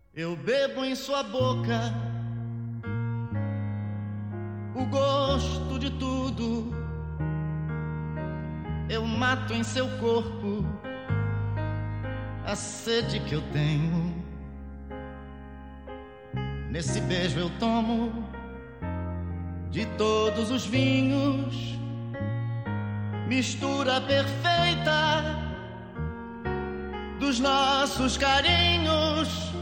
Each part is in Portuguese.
Eu bebo em sua boca o gosto de tudo. Eu mato em seu corpo a sede que eu tenho. Nesse beijo eu tomo de todos os vinhos, mistura perfeita dos nossos carinhos.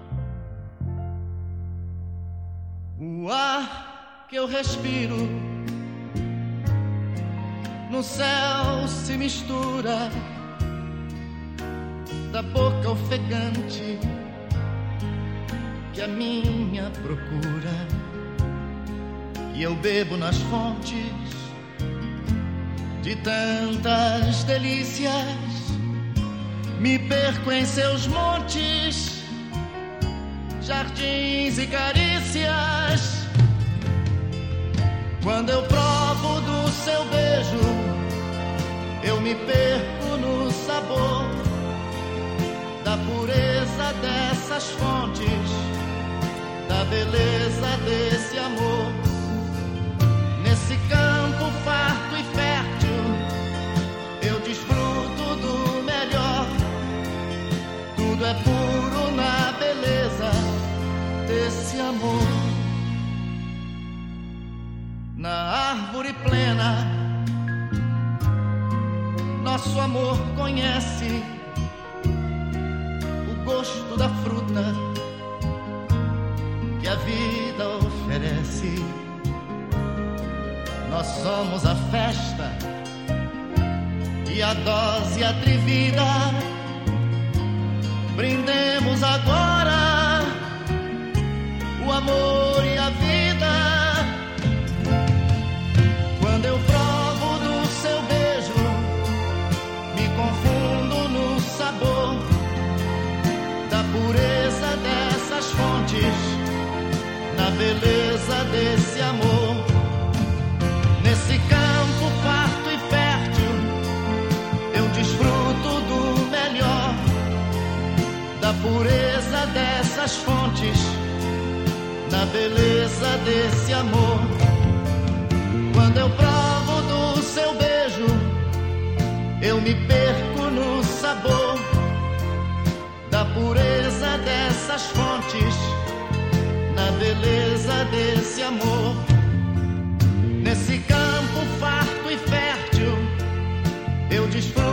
O ar que eu respiro no céu se mistura da boca ofegante que a minha procura. E eu bebo nas fontes de tantas delícias, me perco em seus montes, jardins e carícias. Quando eu provo do seu beijo, eu me perco no sabor da pureza dessas fontes, da beleza desse amor. Nesse campo farto e fértil, eu desfruto do melhor. Tudo é puro na beleza desse amor. Na árvore plena, nosso amor conhece o gosto da fruta que a vida oferece. Nós somos a festa e a dose atrevida. Brindemos agora o amor e a vida. Quando eu provo do seu beijo, me confundo no sabor da pureza dessas fontes, na beleza desse amor. Nesse campo farto e fértil, eu desfruto do melhor, da pureza dessas fontes, na beleza desse amor. Quando eu provo do seu beijo, eu me perco no sabor da pureza dessas fontes, na beleza desse amor. Nesse campo farto e fértil, eu desfruto